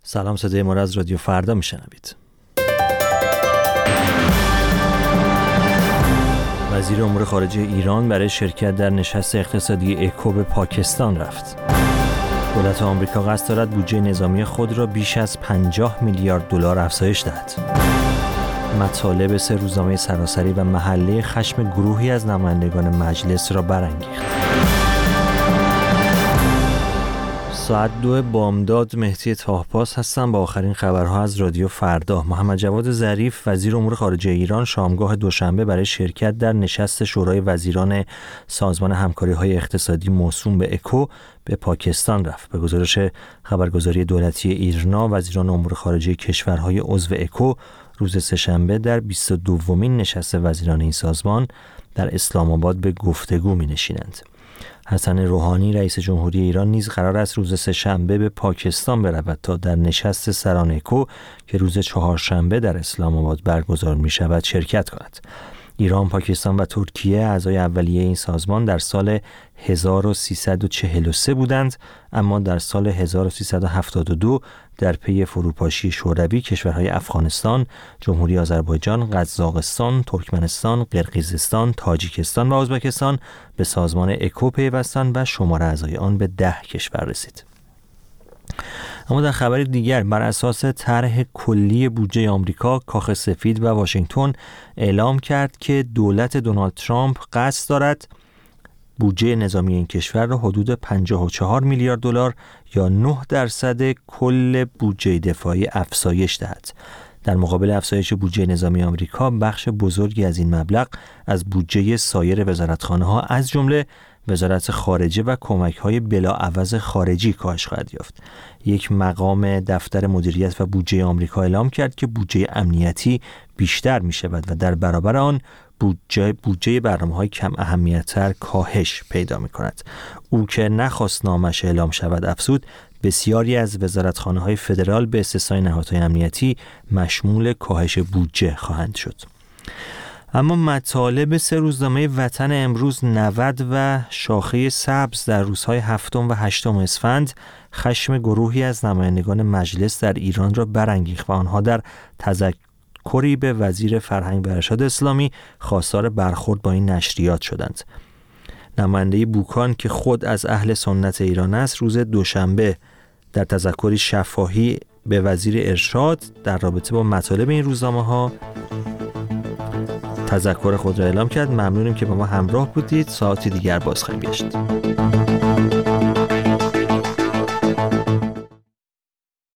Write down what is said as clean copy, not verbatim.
سلام، صدای ما را از رادیو فردا میشنوید. وزیر امور خارجه ایران برای شرکت در نشست اقتصادی اکو به پاکستان رفت. دولت آمریکا قصد دارد بودجه نظامی خود را بیش از 50 میلیارد دلار افزایش دهد. مطالب 3 روزنامه سراسری و محله خشم گروهی از نمایندگان مجلس را برانگیخت. ساعت 2 بامداد مهدی طاهپاس هستم با آخرین خبرها از رادیو فردا. محمد جواد ظریف وزیر امور خارجه ایران شامگاه دوشنبه برای شرکت در نشست شورای وزیران سازمان همکاری‌های اقتصادی موسوم به اکو به پاکستان رفت. به گزارش خبرگزاری دولتی ایرنا، وزیران امور خارجه کشورهای عضو اکو روز سه‌شنبه در 22مین نشست وزیران این سازمان در اسلام آباد به گفتگو می‌نشینند. حسن روحانی رئیس جمهوری ایران نیز قرار است روز سه‌شنبه به پاکستان برود تا در نشست سران اکو که روز چهارشنبه در اسلام آباد برگزار می شود شرکت کند. ایران، پاکستان و ترکیه اعضای اولیه این سازمان در سال 1343 بودند، اما در سال 1372 در پی فروپاشی شوروی کشورهای افغانستان، جمهوری آذربایجان، قزاقستان، ترکمنستان، قرقیزستان، تاجیکستان و ازبکستان به سازمان اکو پیوستند و شمار اعضای آن به 10 کشور رسید. اما در خبر دیگر، بر اساس طرح کلی بودجه آمریکا، کاخ سفید و واشنگتن اعلام کرد که دولت دونالد ترامپ قصد دارد بودجه نظامی این کشور را حدود 54 میلیارد دلار یا 9% کل بودجه دفاعی افزایش دهد. در مقابل افزایش بودجه نظامی آمریکا، بخش بزرگی از این مبلغ از بودجه سایر وزارتخانه‌ها از جمله وزارت خارجه و کمک‌های بلاعوض خارجی کاهش خواهد یافت. یک مقام دفتر مدیریت و بودجه آمریکا اعلام کرد که بودجه امنیتی بیشتر می‌شود و در برابر آن بودجه برنامه‌های کم اهمیت‌تر کاهش پیدا می‌کند. او که نخواست نامش اعلام شود افزود، بسیاری از وزارتخانه‌های فدرال به استثنای نهادهای امنیتی مشمول کاهش بودجه خواهند شد. اما مطالب 3 روزنامه وطن امروز 90 و شاخه سبز در روزهای 7 و 8 اسفند خشم گروهی از نمایندگان مجلس در ایران را برانگیخت و آنها در تذکری به وزیر فرهنگ و ارشاد اسلامی خواستار برخورد با این نشریات شدند. نماینده بوکان که خود از اهل سنت ایران است، روز دوشنبه در تذکری شفاهی به وزیر ارشاد در رابطه با مطالب این روزنامه‌ها تذکر خود را اعلام کرد. ممنونیم که با ما همراه بودید. ساعتی دیگر باز خواهیم گشت.